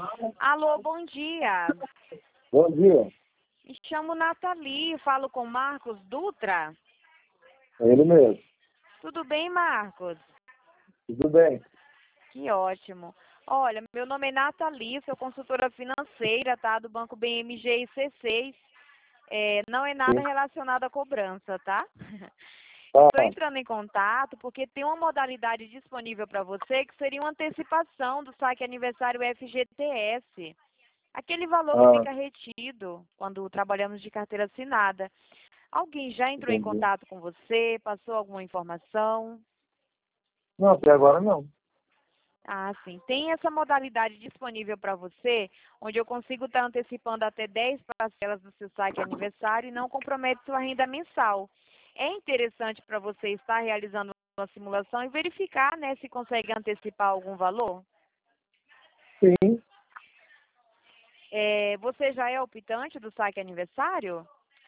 Alô, bom dia. Bom dia. Me chamo Nathalie, falo com Marcos Dutra. É ele mesmo. Tudo bem, Marcos? Tudo bem? Que ótimo. Olha, meu nome é Nathalie, sou consultora financeira, tá? Do Banco BMG e C6. Não é nada Sim. relacionado à cobrança, tá? Tá. Estou entrando em contato porque tem uma modalidade disponível para você que seria uma antecipação do saque aniversário FGTS. Aquele valor que Ah, fica retido quando trabalhamos de carteira assinada. Alguém já entrou em entendi. contato com você, passou alguma informação? Não, até agora não. Ah, sim. Tem essa modalidade disponível para você, onde eu consigo estar antecipando até 10 parcelas do seu saque aniversário e não compromete sua renda mensal. É interessante para você estar realizando uma simulação e verificar, né, se consegue antecipar algum valor? Sim. Você já é optante do saque aniversário?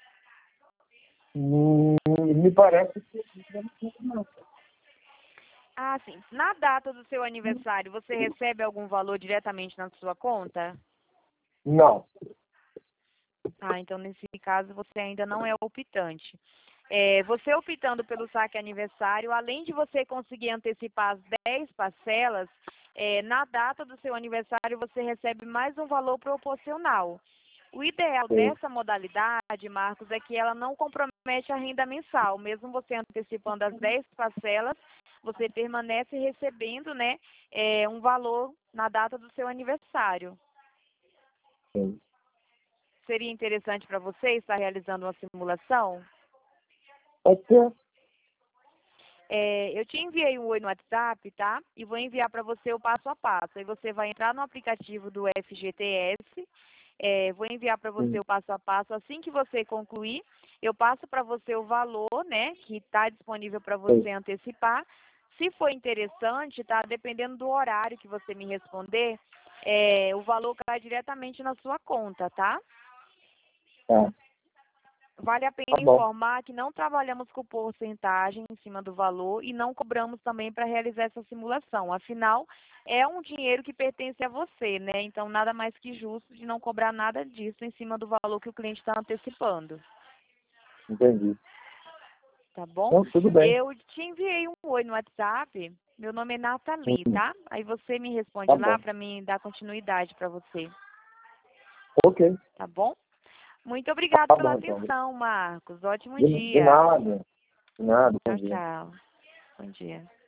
Me parece que não. Ah, sim. Na data do seu aniversário, você recebe algum valor diretamente na sua conta? Não. Ah, então nesse caso você ainda não é optante. Você optando pelo saque aniversário, além de você conseguir antecipar as 10 parcelas, na data do seu aniversário você recebe mais um valor proporcional. O ideal Sim. dessa modalidade, Marcos, é que ela não compromete a renda mensal. Mesmo você antecipando as 10 parcelas, você permanece recebendo, né, um valor na data do seu aniversário. Sim. Seria interessante para você estar realizando uma simulação? Pode ser? Eu te enviei um oi no WhatsApp, tá? E vou enviar para você o passo a passo. Aí você vai entrar no aplicativo do FGTS. Vou enviar para você Sim. o passo a passo. Assim que você concluir, eu passo para você o valor, né? Que está disponível para Sim. você antecipar. Se for interessante, tá? Dependendo do horário que você me responder, o valor cai diretamente na sua conta, tá? Tá. Vale a Tá pena bom. informar que não trabalhamos com porcentagem em cima do valor e não cobramos também para realizar essa simulação. Afinal, é um dinheiro que pertence a você, né? Então, nada mais que justo de não cobrar nada disso em cima do valor que o cliente está antecipando. Entendi. Tá bom? Então, tudo bem. Eu te enviei um oi no WhatsApp. Meu nome é Nathalie, Sim. tá? Aí você me responde Tá lá bom. para mim dar continuidade para você. Ok. Tá bom? Muito obrigada Tá pela bom, então. atenção, Marcos. Ótimo De dia. nada. De nada. Bom Tchau, dia. tchau. Bom dia.